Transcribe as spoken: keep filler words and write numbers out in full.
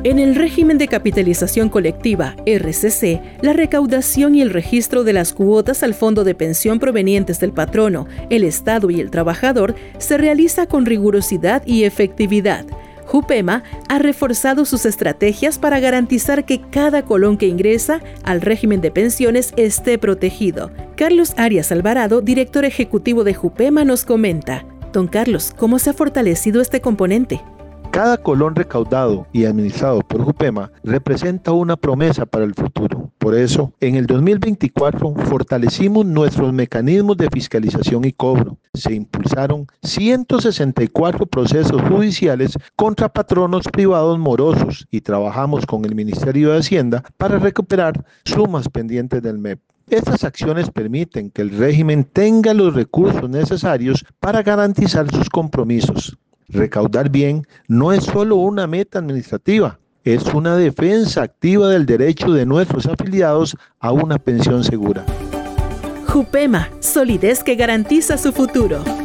En el régimen de capitalización colectiva, R C C, la recaudación y el registro de las cuotas al fondo de pensión provenientes del patrono, el Estado y el trabajador se realiza con rigurosidad y efectividad. Jupema ha reforzado sus estrategias para garantizar que cada colón que ingresa al régimen de pensiones esté protegido. Carlos Arias Alvarado, director ejecutivo de Jupema, nos comenta. Don Carlos, ¿cómo se ha fortalecido este componente? Cada colón recaudado y administrado por Jupema representa una promesa para el futuro. Por eso, en el dos mil veinticuatro fortalecimos nuestros mecanismos de fiscalización y cobro. Se impulsaron ciento sesenta y cuatro procesos judiciales contra patronos privados morosos y trabajamos con el Ministerio de Hacienda para recuperar sumas pendientes del M E P. Estas acciones permiten que el régimen tenga los recursos necesarios para garantizar sus compromisos. Recaudar bien no es solo una meta administrativa, es una defensa activa del derecho de nuestros afiliados a una pensión segura. Jupema, solidez que garantiza su futuro.